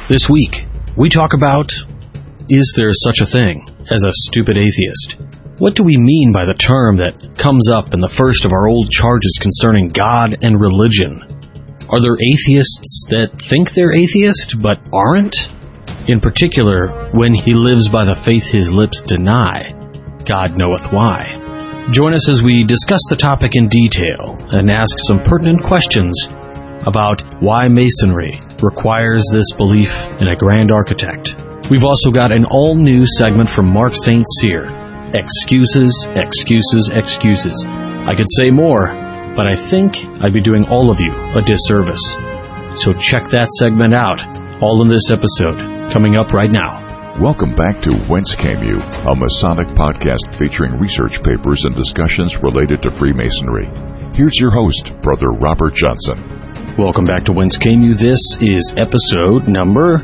This week, we talk about, is there such a thing as a stupid atheist? What do we mean by the term that comes up in the first of our old charges concerning God and religion? Are there atheists that think they're atheist but aren't? In particular, when he lives by the faith his lips deny, God knoweth why. Join us as we discuss the topic in detail and ask some pertinent questions about why Masonry requires this belief in a grand architect. We've also got an all-new segment from Mark St. Cyr. Excuses, excuses, excuses. I could say more, but I think I'd be doing all of you a disservice. So check that segment out, all in this episode, coming up right now. Welcome back to Whence Came You, a Masonic podcast featuring research papers and discussions related to Freemasonry. Here's your host, Brother Robert Johnson. Welcome back to Whence Came You. This is episode number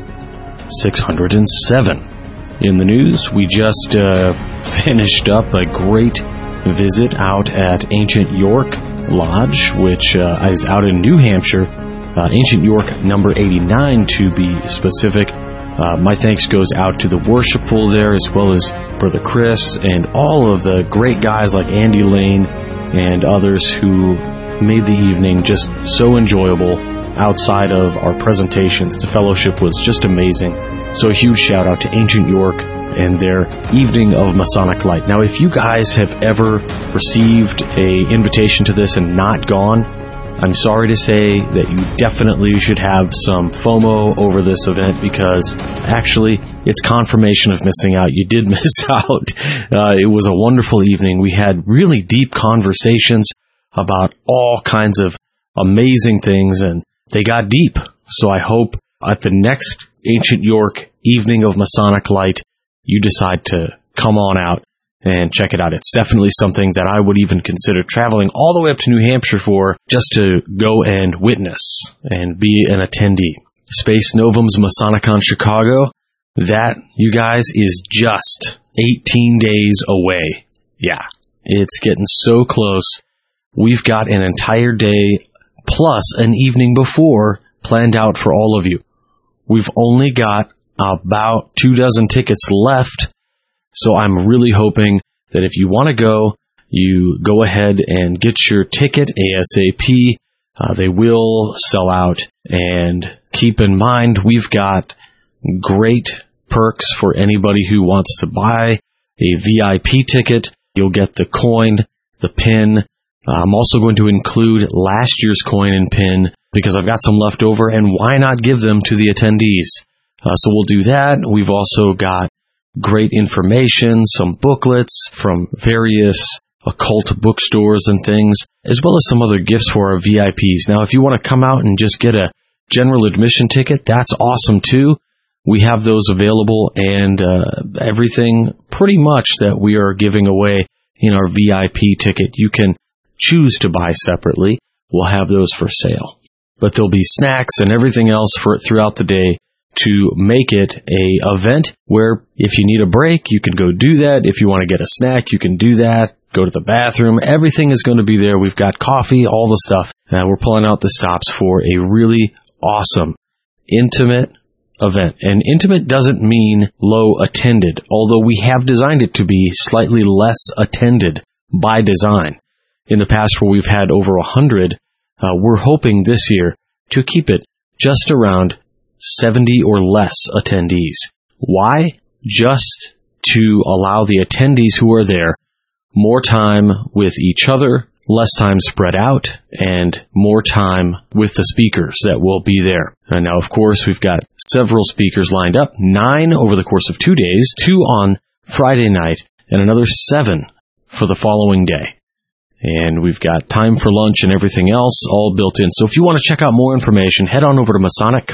607. In the news, we just finished up a great visit out at Ancient York Lodge, which is out in New Hampshire. Ancient York number 89 to be specific. My thanks goes out to the worshipful there, as well as Brother Chris and all of the great guys like Andy Lane and others who made the evening just so enjoyable outside of our presentations. The fellowship was just amazing. So a huge shout out to Ancient York and their Evening of Masonic Light. Now, if you guys have ever received an invitation to this and not gone, I'm sorry to say that you definitely should have some FOMO over this event, because actually it's confirmation of missing out. You did miss out. It was a wonderful evening. We had really deep conversations about all kinds of amazing things, and they got deep. So I hope at the next Ancient York Evening of Masonic Light, you decide to come on out and check it out. It's definitely something that I would even consider traveling all the way up to New Hampshire for, just to go and witness and be an attendee. Space Novum's Masonicon Chicago, that, you guys, is just 18 days away. Yeah, it's getting so close. We've got an entire day plus an evening before planned out for all of you. We've only got about 24 tickets left, so I'm really hoping that if you want to go, you go ahead and get your ticket ASAP. They will sell out, and keep in mind, we've got great perks for anybody who wants to buy a VIP ticket. You'll get the coin, the pin. I'm also going to include last year's coin and pin because I've got some left over, and why not give them to the attendees? So we'll do that. We've also got great information, some booklets from various occult bookstores and things, as well as some other gifts for our VIPs. Now, if you want to come out and just get a general admission ticket, that's awesome too. We have those available, and everything pretty much that we are giving away in our VIP ticket, you can choose to buy separately. We'll have those for sale. But there'll be snacks and everything else for throughout the day to make it a event where if you need a break, you can go do that. If you want to get a snack, you can do that. Go to the bathroom. Everything is going to be there. We've got coffee, all the stuff. We're pulling out the stops for a really awesome, intimate event. And intimate doesn't mean low attended, although we have designed it to be slightly less attended by design. In the past, where we've had over 100, we're hoping this year to keep it just around 70 or less attendees. Why? Just to allow the attendees who are there more time with each other, less time spread out, and more time with the speakers that will be there. And now, of course, we've got several speakers lined up, 9 over the course of 2 days, 2 on Friday night, and another 7 for the following day. And we've got time for lunch and everything else all built in. So if you want to check out more information, head on over to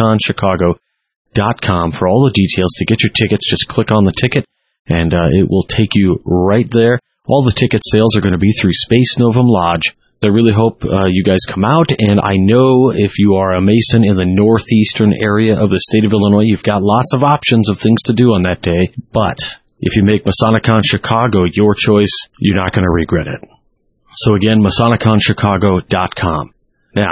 MasonicConChicago.com for all the details. To get your tickets, just click on the ticket, and it will take you right there. All the ticket sales are going to be through Space Novum Lodge. I really hope you guys come out, and I know if you are a Mason in the northeastern area of the state of Illinois, you've got lots of options of things to do on that day. But if you make Masonicon Chicago your choice, you're not going to regret it. So again, MasonicConChicago.com. Now,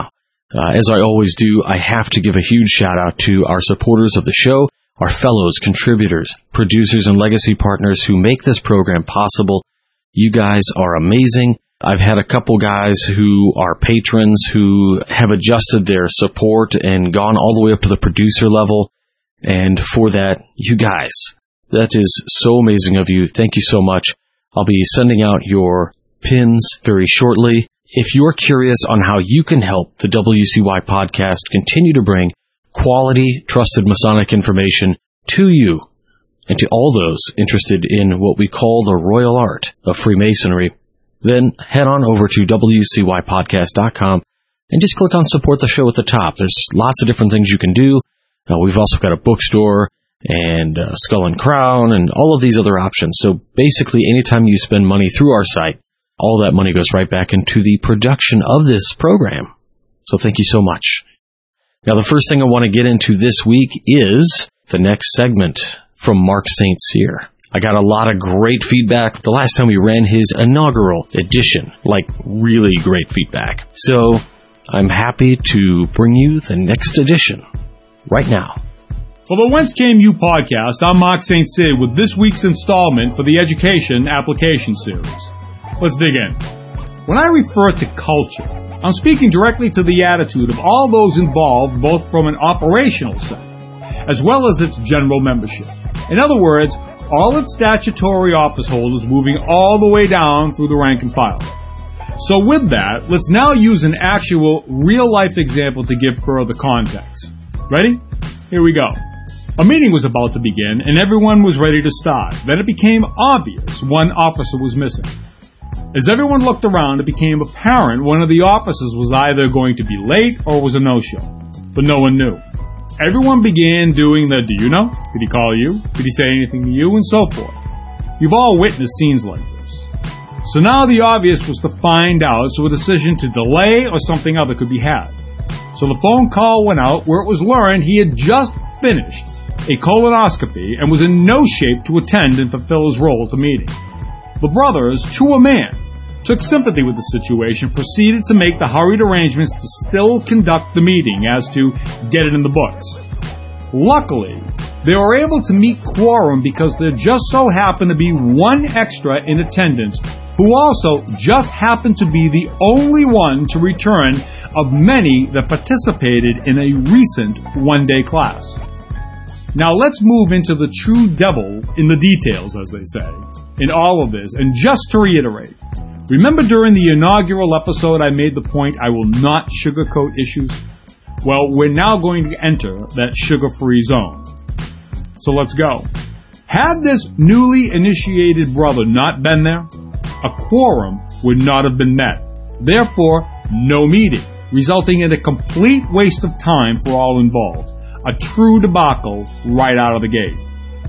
As I always do, I have to give a huge shout out to our supporters of the show, our fellows, contributors, producers, and legacy partners who make this program possible. You guys are amazing. I've had a couple guys who are patrons who have adjusted their support and gone all the way up to the producer level. And for that, you guys, that is so amazing of you. Thank you so much. I'll be sending out your pins very shortly. If you're curious on how you can help the WCY podcast continue to bring quality, trusted Masonic information to you and to all those interested in what we call the royal art of Freemasonry, then head on over to WCYpodcast.com and just click on support the show at the top. There's lots of different things you can do. We've also got a bookstore and Skull and Crown and all of these other options. So basically, anytime you spend money through our site, all that money goes right back into the production of this program. So thank you so much. Now, the first thing I want to get into this week is the next segment from Mark St. Cyr. I got a lot of great feedback the last time we ran his inaugural edition, like really great feedback. So I'm happy to bring you the next edition right now. For the Whence Came You podcast, I'm Mark St. Cyr with this week's installment for the Education Application Series. Let's dig in. When I refer to culture, I'm speaking directly to the attitude of all those involved, both from an operational sense, as well as its general membership. In other words, all its statutory office holders moving all the way down through the rank and file. So with that, let's now use an actual real-life example to give further context. Ready? Here we go. A meeting was about to begin, and everyone was ready to start. Then it became obvious one officer was missing. As everyone looked around, it became apparent one of the officers was either going to be late or was a no-show. But no one knew. Everyone began doing the, do you know? Did he call you? Did he say anything to you? And so forth. You've all witnessed scenes like this. So now the obvious was to find out, so a decision to delay or something other could be had. So the phone call went out where it was learned he had just finished a colonoscopy and was in no shape to attend and fulfill his role at the meeting. The brothers, to a man, took sympathy with the situation, proceeded to make the hurried arrangements to still conduct the meeting as to get it in the books. Luckily, they were able to meet quorum because there just so happened to be one extra in attendance who also just happened to be the only one to return of many that participated in a recent one-day class. Now let's move into the true devil in the details, as they say, in all of this. And just to reiterate, remember during the inaugural episode I made the point I will not sugarcoat issues? Well, we're now going to enter that sugar-free zone. So let's go. Had this newly initiated brother not been there, a quorum would not have been met. Therefore, no meeting, resulting in a complete waste of time for all involved. A true debacle right out of the gate.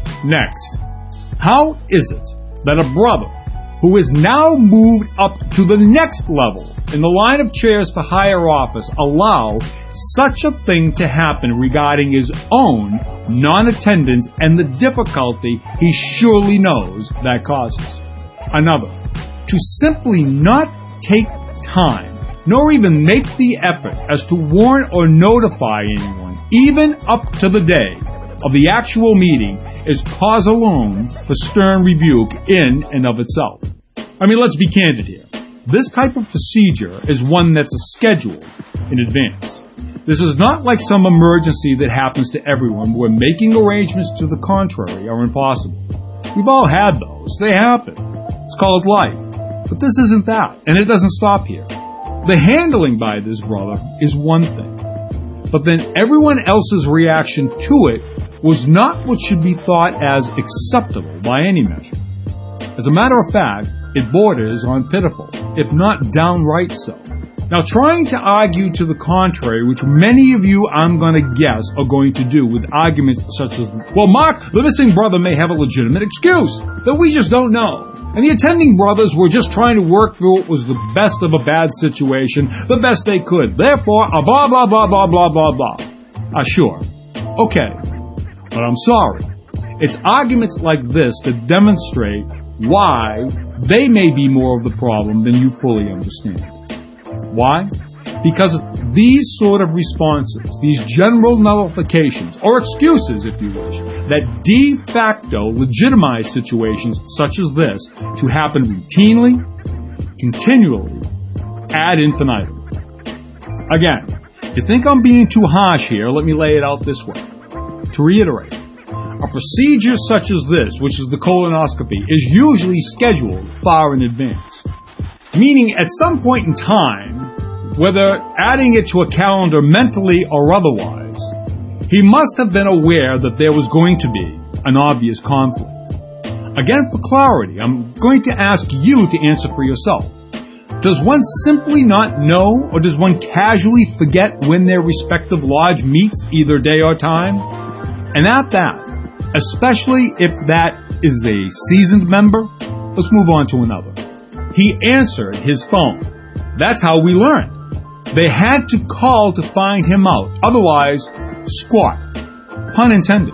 Next, how is it that a brother who is now moved up to the next level in the line of chairs for higher office allow such a thing to happen regarding his own non-attendance and the difficulty he surely knows that causes? Another, to simply not take time, nor even make the effort as to warn or notify anyone, even up to the day of the actual meeting, is cause alone for stern rebuke in and of itself. I mean, let's be candid here. This type of procedure is one that's scheduled in advance. This is not like some emergency that happens to everyone where making arrangements to the contrary are impossible. We've all had those. They happen. It's called life. But this isn't that, and it doesn't stop here. The handling by this brother is one thing, but then everyone else's reaction to it was not what should be thought as acceptable by any measure. As a matter of fact, it borders on pitiful, if not downright so. Now, trying to argue to the contrary, which many of you, I'm going to guess, are going to do with arguments such as, well, Mark, the missing brother may have a legitimate excuse that we just don't know. And the attending brothers were just trying to work through what was the best of a bad situation, the best they could. Therefore, blah, blah, blah, blah, blah, blah, blah. Sure. Okay. But I'm sorry. It's arguments like this that demonstrate why they may be more of the problem than you fully understand. Why? Because these sort of responses, these general nullifications, or excuses if you wish, that de facto legitimize situations such as this to happen routinely, continually, ad infinitum. Again, if you think I'm being too harsh here, let me lay it out this way. To reiterate, a procedure such as this, which is the colonoscopy, is usually scheduled far in advance. Meaning at some point in time, whether adding it to a calendar mentally or otherwise, he must have been aware that there was going to be an obvious conflict. Again, for clarity, I'm going to ask you to answer for yourself. Does one simply not know, or does one casually forget when their respective lodge meets either day or time? And at that, especially if that is a seasoned member, let's move on to another. He answered his phone. That's how we learned. They had to call to find him out. Otherwise, squat. Pun intended.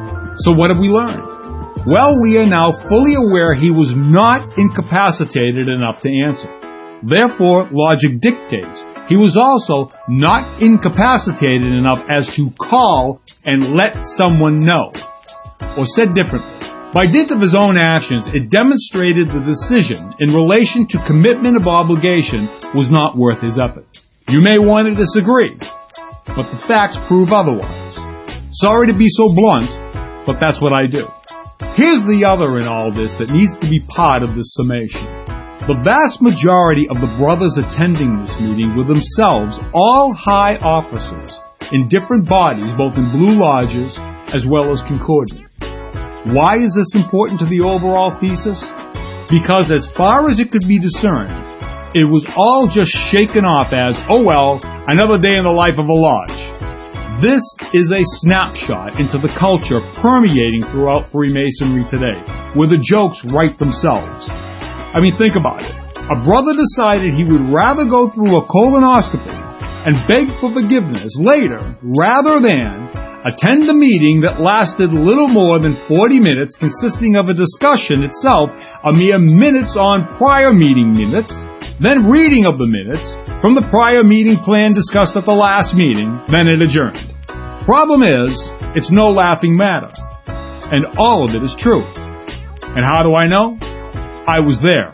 So what have we learned? Well, we are now fully aware he was not incapacitated enough to answer. Therefore, logic dictates he was also not incapacitated enough as to call and let someone know. Or said differently, by dint of his own actions, it demonstrated the decision in relation to commitment of obligation was not worth his effort. You may want to disagree, but the facts prove otherwise. Sorry to be so blunt, but that's what I do. Here's the other in all this that needs to be part of this summation. The vast majority of the brothers attending this meeting were themselves all high officers in different bodies, both in Blue Lodges as well as Concordia. Why is this important to the overall thesis? Because as far as it could be discerned, it was all just shaken off as, oh well, another day in the life of a lodge. This is a snapshot into the culture permeating throughout Freemasonry today, where the jokes write themselves. I mean, think about it. A brother decided he would rather go through a colonoscopy and beg for forgiveness later rather than attend a meeting that lasted little more than 40 minutes, consisting of a discussion itself, a mere minutes on prior meeting minutes, then reading of the minutes from the prior meeting plan discussed at the last meeting, then it adjourned. Problem is, it's no laughing matter. And all of it is true. And how do I know? I was there.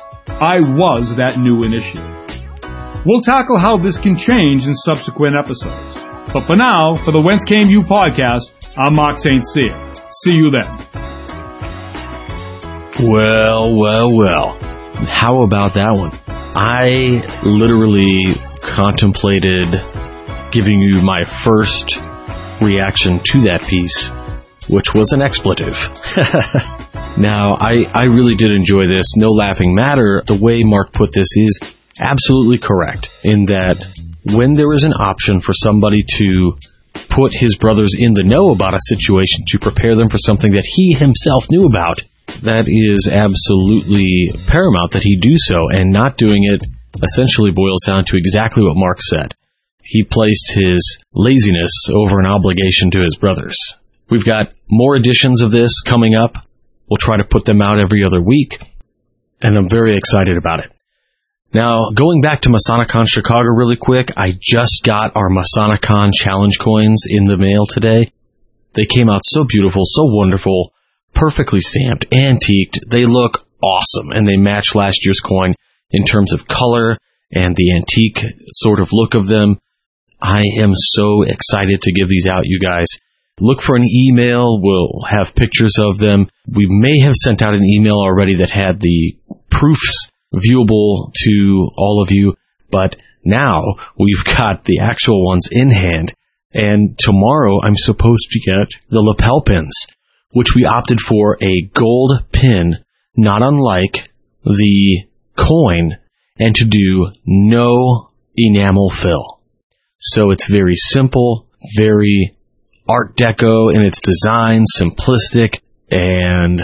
I was that new initiate. We'll tackle how this can change in subsequent episodes. But for now, for the Whence Came You podcast, I'm Mark St. Cyr. See you then. Well. How about that one? I literally contemplated giving you my first reaction to that piece, which was an expletive. Now, I really did enjoy this. No laughing matter. The way Mark put this is absolutely correct in that when there is an option for somebody to put his brothers in the know about a situation to prepare them for something that he himself knew about, that is absolutely paramount that he do so, and not doing it essentially boils down to exactly what Mark said. He placed his laziness over an obligation to his brothers. We've got more editions of this coming up. We'll try to put them out every other week, and I'm very excited about it. Now, going back to MasoniCon Chicago really quick, I just got our MasoniCon challenge coins in the mail today. They came out so beautiful, so wonderful, perfectly stamped, antiqued. They look awesome, and they match last year's coin in terms of color and the antique sort of look of them. I am so excited to give these out, you guys. Look for an email. We'll have pictures of them. We may have sent out an email already that had the proofs viewable to all of you, but now we've got the actual ones in hand, and tomorrow I'm supposed to get the lapel pins, which we opted for a gold pin, not unlike the coin, and to do no enamel fill. So it's very simple, very Art Deco in its design, simplistic, and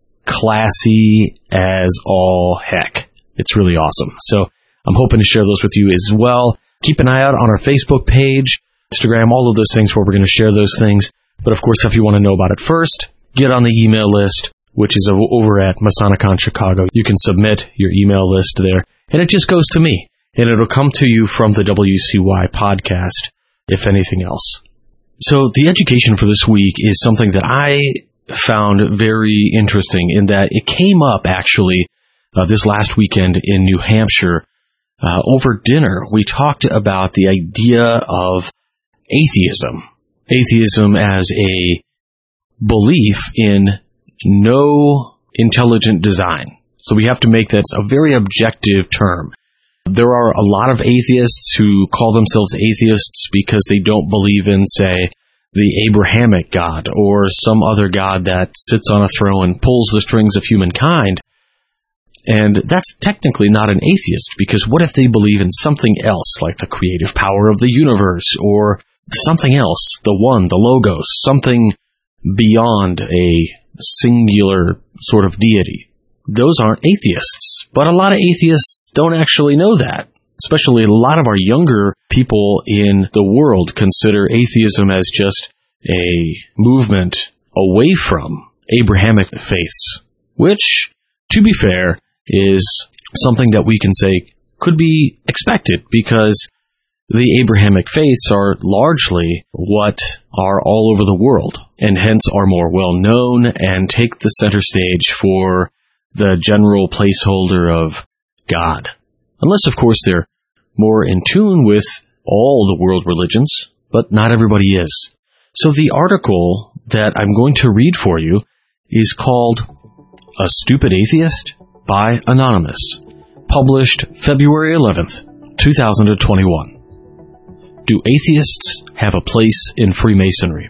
classy as all heck. It's really awesome. So I'm hoping to share those with you as well. Keep an eye out on our Facebook page, Instagram, all of those things where we're going to share those things. But of course, if you want to know about it first, get on the email list, which is over at MasoniCon Chicago. You can submit your email list there, and it just goes to me. and it'll come to you from the WCY podcast, if anything else. So the education for this week is something that I found very interesting in that it came up actually this last weekend in New Hampshire. Over dinner, we talked about the idea of atheism. Atheism as a belief in no intelligent design. So we have to make that a very objective term. There are a lot of atheists who call themselves atheists because they don't believe in, say, the Abrahamic God or some other God that sits on a throne and pulls the strings of humankind. And that's technically not an atheist, because what if they believe in something else, like the creative power of the universe, or something else, the one, the logos, something beyond a singular sort of deity? Those aren't atheists. But a lot of atheists don't actually know that. Especially a lot of our younger people in the world consider atheism as just a movement away from Abrahamic faiths, which, to be fair, is something that we can say could be expected, because the Abrahamic faiths are largely what are all over the world, and hence are more well known and take the center stage for the general placeholder of God. Unless, of course, they're more in tune with all the world religions, but not everybody is. So the article that I'm going to read for you is called A Stupid Atheist by Anonymous, published February 11th, 2021. Do atheists have a place in Freemasonry?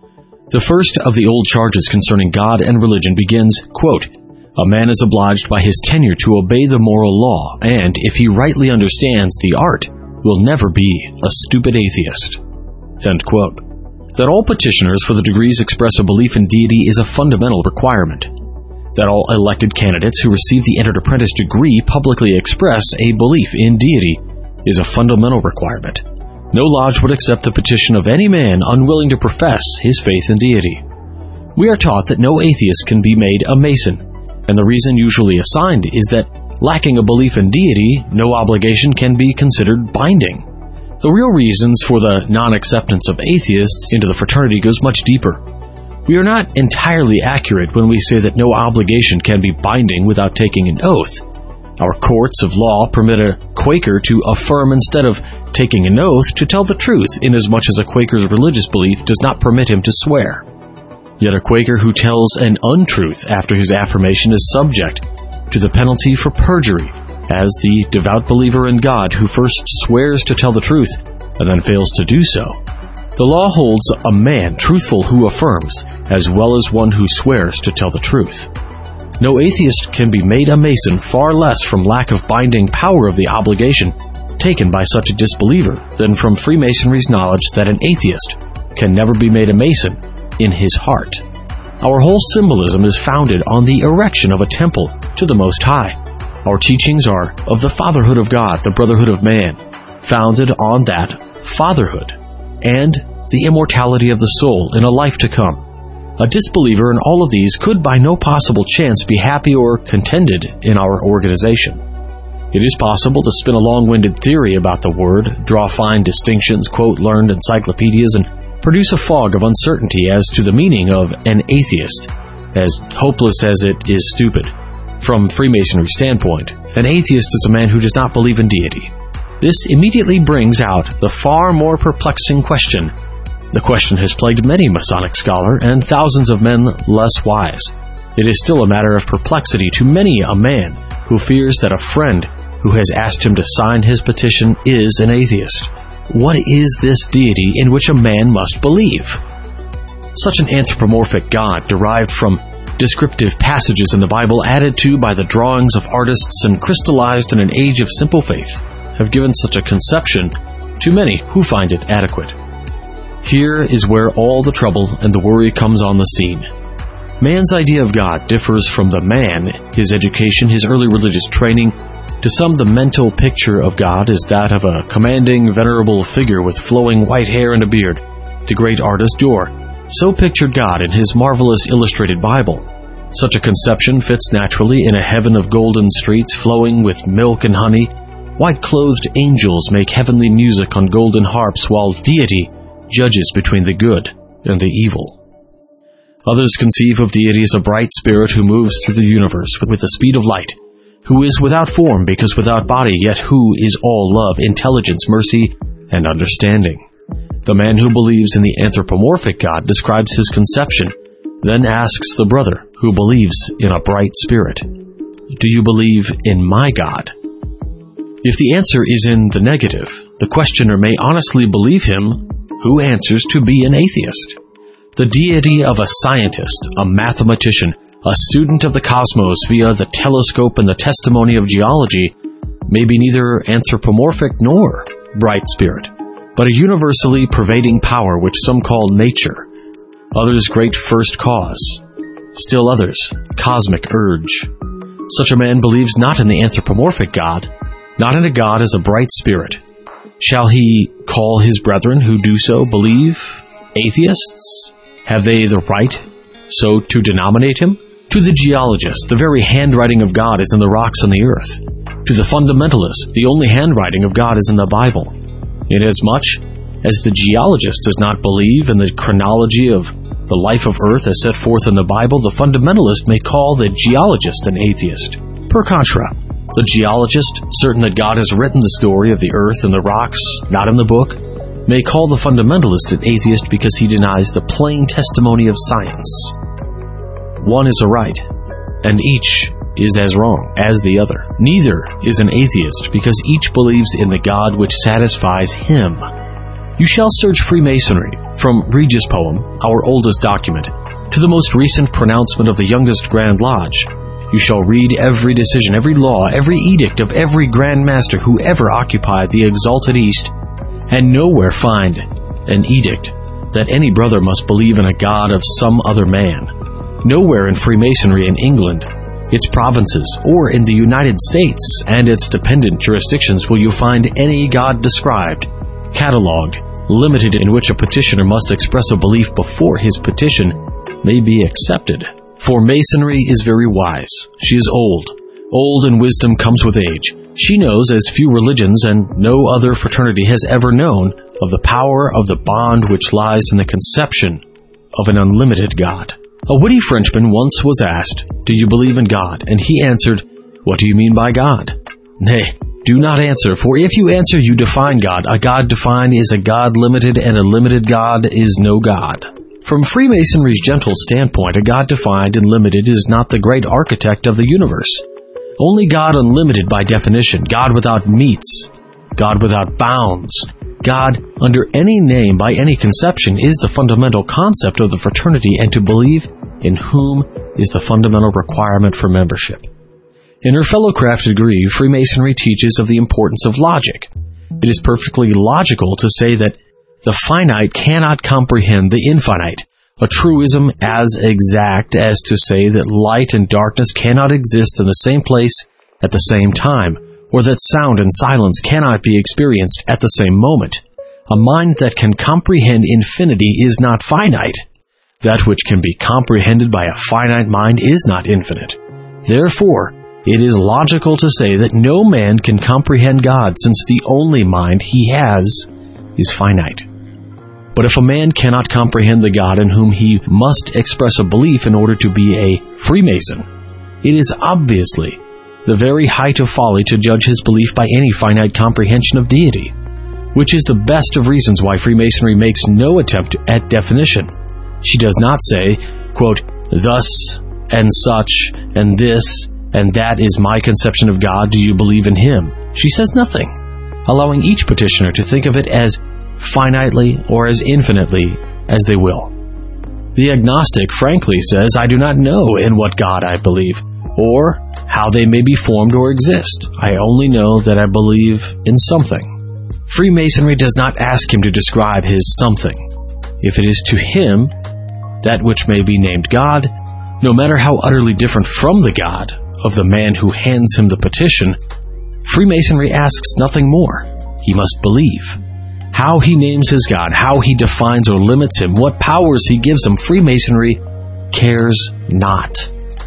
The first of the old charges concerning God and religion begins, quote, "A man is obliged by his tenure to obey the moral law, and, if he rightly understands the art, will never be a stupid atheist." End quote. That all petitioners for the degrees express a belief in deity is a fundamental requirement. That all elected candidates who receive the entered apprentice degree publicly express a belief in deity is a fundamental requirement. No lodge would accept the petition of any man unwilling to profess his faith in deity. We are taught that no atheist can be made a Mason, and the reason usually assigned is that, lacking a belief in deity, no obligation can be considered binding. The real reasons for the non-acceptance of atheists into the fraternity goes much deeper. We are not entirely accurate when we say that no obligation can be binding without taking an oath. Our courts of law permit a Quaker to affirm instead of taking an oath to tell the truth, inasmuch as a Quaker's religious belief does not permit him to swear. Yet a Quaker who tells an untruth after his affirmation is subject to the penalty for perjury, as the devout believer in God who first swears to tell the truth and then fails to do so. The law holds a man truthful who affirms, as well as one who swears to tell the truth. No atheist can be made a Mason, far less from lack of binding power of the obligation taken by such a disbeliever than from Freemasonry's knowledge that an atheist can never be made a Mason in his heart. Our whole symbolism is founded on the erection of a temple to the Most High. Our teachings are of the fatherhood of God, the brotherhood of man, founded on that fatherhood, and the immortality of the soul in a life to come. A disbeliever in all of these could by no possible chance be happy or contented in our organization. It is possible to spin a long-winded theory about the word, draw fine distinctions, quote learned encyclopedias, and produce a fog of uncertainty as to the meaning of an atheist, as hopeless as it is stupid. From Freemasonry's standpoint, an atheist is a man who does not believe in deity. This immediately brings out the far more perplexing question. The question has plagued many Masonic scholar and thousands of men less wise. It is still a matter of perplexity to many a man who fears that a friend who has asked him to sign his petition is an atheist. What is this deity in which a man must believe? Such an anthropomorphic God, derived from descriptive passages in the Bible added to by the drawings of artists and crystallized in an age of simple faith, have given such a conception to many who find it adequate. Here is where all the trouble and the worry comes on the scene. Man's idea of God differs from the man, his education, his early religious training. To some, the mental picture of God is that of a commanding, venerable figure with flowing white hair and a beard. The great artist Dore so pictured God in his marvelous illustrated Bible. Such a conception fits naturally in a heaven of golden streets flowing with milk and honey, White-clothed angels make heavenly music on golden harps, while deity judges between the good and the evil. Others conceive of deity as a bright spirit who moves through the universe with the speed of light, who is without form because without body, yet who is all love, intelligence, mercy, and understanding. The man who believes in the anthropomorphic God describes his conception, then asks the brother who believes in a bright spirit, "Do you believe in my God?" If the answer is in the negative, the questioner may honestly believe him who answers to be an atheist. The deity of a scientist, a mathematician, a student of the cosmos via the telescope and the testimony of geology may be neither anthropomorphic nor bright spirit, but a universally pervading power which some call nature, others great first cause, still others cosmic urge. Such a man believes not in the anthropomorphic God, not in a God as a bright spirit. Shall he call his brethren who do so believe atheists? Have they the right so to denominate him? To the geologist, the very handwriting of God is in the rocks on the earth. To the fundamentalist, the only handwriting of God is in the Bible. Inasmuch as the geologist does not believe in the chronology of the life of earth as set forth in the Bible, the fundamentalist may call the geologist an atheist. Per contra, the geologist, certain that God has written the story of the earth and the rocks, not in the book, may call the fundamentalist an atheist because he denies the plain testimony of science. One is a right, and each is as wrong as the other. Neither is an atheist because each believes in the God which satisfies him. You shall search Freemasonry, from Regis' poem, our oldest document, to the most recent pronouncement of the youngest Grand Lodge. You shall read every decision, every law, every edict of every Grand Master who ever occupied the exalted East, and nowhere find an edict that any brother must believe in a God of some other man. Nowhere in Freemasonry in England, its provinces, or in the United States and its dependent jurisdictions will you find any God described, catalogued, limited, in which a petitioner must express a belief before his petition may be accepted. For Masonry is very wise. She is old. Old and wisdom comes with age. She knows, as few religions and no other fraternity has ever known, of the power of the bond which lies in the conception of an unlimited God. A witty Frenchman once was asked, "Do you believe in God?" And he answered, "What do you mean by God?" Nay, do not answer, for if you answer, you define God. A God defined is a God limited, and a limited God is no God. From Freemasonry's gentle standpoint, a God defined and limited is not the great architect of the universe. Only God unlimited by definition, God without metes, God without bounds, God under any name by any conception is the fundamental concept of the fraternity, and to believe in whom is the fundamental requirement for membership. In her fellow-crafted degree, Freemasonry teaches of the importance of logic. It is perfectly logical to say that the finite cannot comprehend the infinite, a truism as exact as to say that light and darkness cannot exist in the same place at the same time, or that sound and silence cannot be experienced at the same moment. A mind that can comprehend infinity is not finite. That which can be comprehended by a finite mind is not infinite. Therefore, it is logical to say that no man can comprehend God, since the only mind he has is finite. But if a man cannot comprehend the God in whom he must express a belief in order to be a Freemason, it is obviously the very height of folly to judge his belief by any finite comprehension of deity, which is the best of reasons why Freemasonry makes no attempt at definition. She does not say, quote, "Thus and such and this and that is my conception of God, do you believe in him?" She says nothing, allowing each petitioner to think of it as finitely or as infinitely as they will. The agnostic frankly says, "I do not know in what God I believe, or how they may be formed or exist. I only know that I believe in something." Freemasonry does not ask him to describe his something. If it is to him that which may be named God, no matter how utterly different from the God of the man who hands him the petition, Freemasonry asks nothing more. He must believe. How he names his God, how he defines or limits him, what powers he gives him, Freemasonry cares not.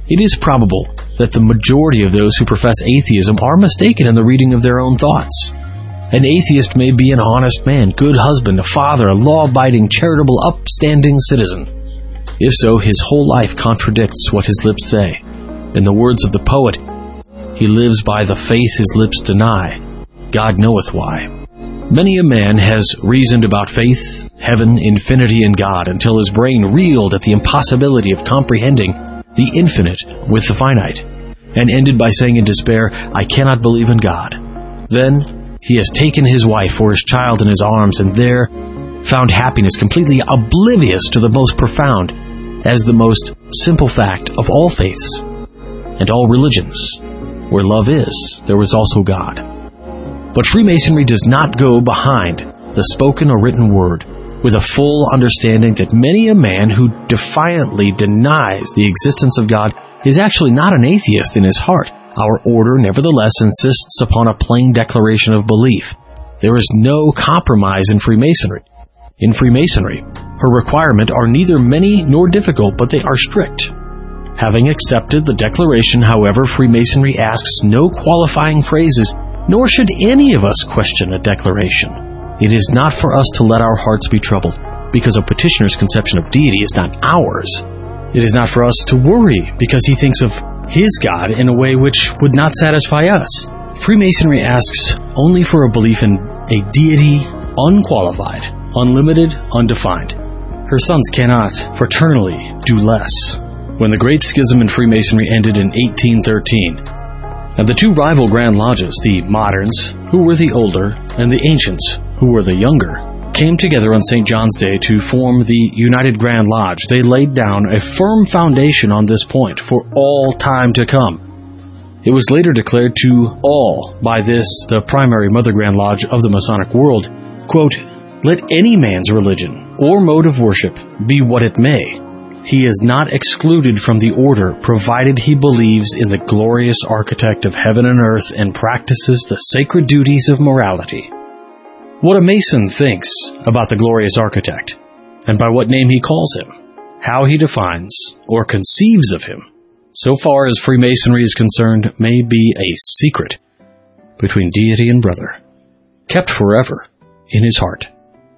it is probable that the majority of those who profess atheism are mistaken in the reading of their own thoughts. An atheist may be an honest man, good husband, a father, a law-abiding, charitable, upstanding citizen. If so, his whole life contradicts what his lips say. In the words of the poet, he lives by the faith his lips deny. God knoweth why. Many a man has reasoned about faith, heaven, infinity, and God until his brain reeled at the impossibility of comprehending the infinite with the finite, and ended by saying in despair, I cannot believe in God. Then he has taken his wife or his child in his arms and there found happiness completely oblivious to the most profound as the most simple fact of all faiths and all religions. Where love is, there is also God. But Freemasonry does not go behind the spoken or written word with a full understanding that many a man who defiantly denies the existence of God is actually not an atheist in his heart. Our order nevertheless insists upon a plain declaration of belief. There is no compromise in Freemasonry. In Freemasonry, her requirements are neither many nor difficult, but they are strict. Having accepted the declaration, however, Freemasonry asks no qualifying phrases, nor should any of us question a declaration. It is not for us to let our hearts be troubled, because a petitioner's conception of deity is not ours. It is not for us to worry, because he thinks of his God in a way which would not satisfy us. Freemasonry asks only for a belief in a deity unqualified, unlimited, undefined. Her sons cannot fraternally do less. When the Great Schism in Freemasonry ended in 1813, and the two rival Grand Lodges, the moderns, who were the older, and the ancients, who were the younger, came together on St. John's Day to form the United Grand Lodge, they laid down a firm foundation on this point for all time to come. It was later declared to all by this, the primary Mother Grand Lodge of the Masonic world, quote, let any man's religion or mode of worship be what it may, he is not excluded from the order provided he believes in the glorious architect of heaven and earth and practices the sacred duties of morality. What a Mason thinks about the glorious architect, and by what name he calls him, how he defines or conceives of him, so far as Freemasonry is concerned, may be a secret between deity and brother, kept forever in his heart.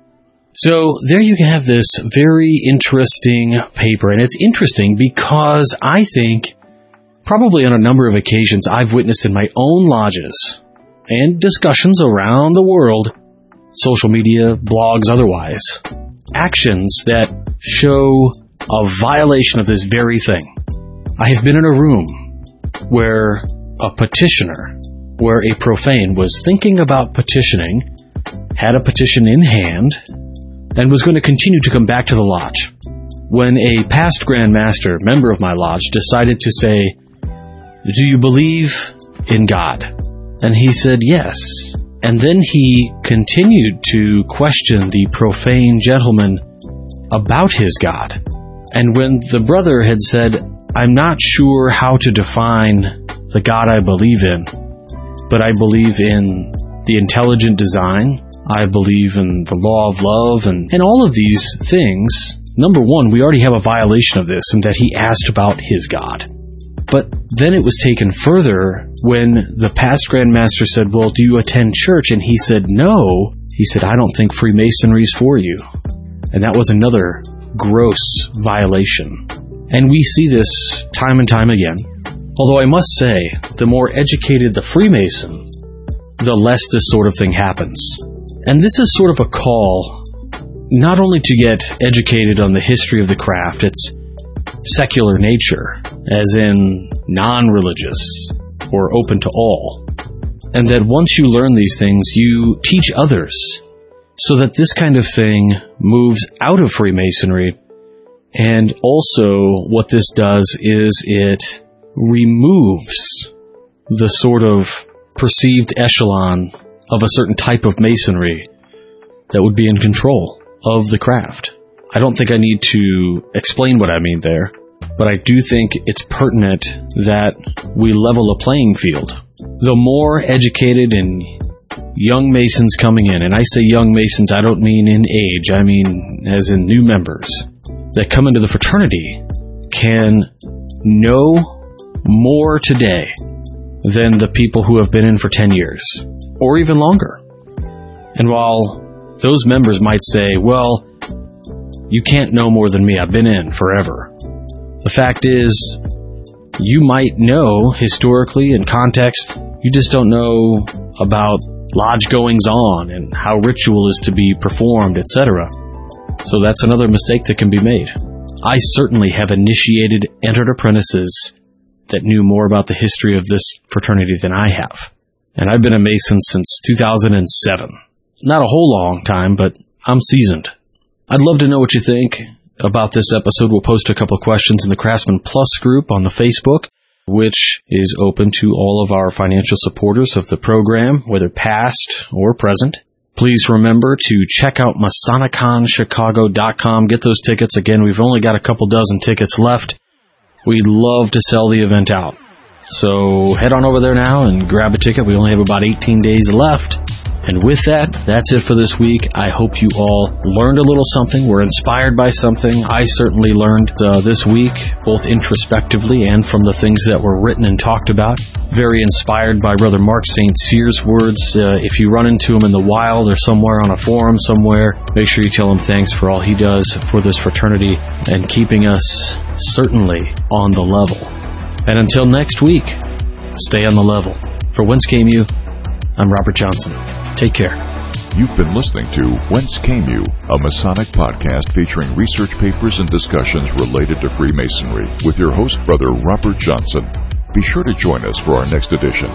So there you have this very interesting paper, and it's interesting because I think probably on a number of occasions I've witnessed in my own lodges and discussions around the world, social media, blogs, otherwise, actions that show a violation of this very thing. I have been in a room where a petitioner, where a profane was thinking about petitioning, had a petition in hand, and was going to continue to come back to the lodge, when a past Grand Master, member of my lodge, decided to say, do you believe in God? And he said yes. And then he continued to question the profane gentleman about his God. And when the brother had said, I'm not sure how to define the God I believe in, but I believe in the intelligent design, I believe in the law of love, and all of these things. Number one, we already have a violation of this, and that he asked about his God. But then it was taken further when the past Grand Master said, well, do you attend church? And he said, no. He said, I don't think Freemasonry's for you. And that was another gross violation. And we see this time and time again. Although I must say, the more educated the Freemason, the less this sort of thing happens. And this is sort of a call not only to get educated on the history of the craft, its secular nature, as in non-religious or open to all, and that once you learn these things, you teach others, so that this kind of thing moves out of Freemasonry. And also what this does is it removes the sort of perceived echelon of a certain type of masonry that would be in control of the craft. I don't think I need to explain what I mean there, but I do think it's pertinent that we level a playing field. The more educated and young Masons coming in, and I say young Masons, I don't mean in age, I mean as in new members, that come into the fraternity can know more today than the people who have been in for 10 years, or even longer. And while those members might say, well, you can't know more than me, I've been in forever, the fact is, you might know historically in context, you just don't know about lodge goings-on and how ritual is to be performed, etc. So that's another mistake that can be made. I certainly have initiated, entered apprentices that knew more about the history of this fraternity than I have. And I've been a Mason since 2007. Not a whole long time, but I'm seasoned. I'd love to know what you think about this episode. We'll post a couple of questions in the Craftsman Plus group on the Facebook, which is open to all of our financial supporters of the program, whether past or present. Please remember to check out MasoniconChicago.com. Get those tickets. Again, we've only got a couple dozen tickets left. We'd love to sell the event out. So head on over there now and grab a ticket. We only have about 18 days left. And with that, that's it for this week. I hope you all learned a little something, were inspired by something. I certainly learned this week, both introspectively and from the things that were written and talked about. Very inspired by Brother Mark St. Cyr's words. If you run into him in the wild or somewhere on a forum somewhere, make sure you tell him thanks for all he does for this fraternity and keeping us certainly on the level. And until next week, stay on the level. For Whence Came You, I'm Robert Johnson. Take care. You've been listening to Whence Came You, a Masonic podcast featuring research papers and discussions related to Freemasonry with your host, Brother Robert Johnson. Be sure to join us for our next edition.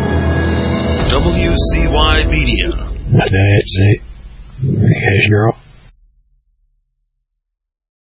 WCY Media. That's it. Yes, girl.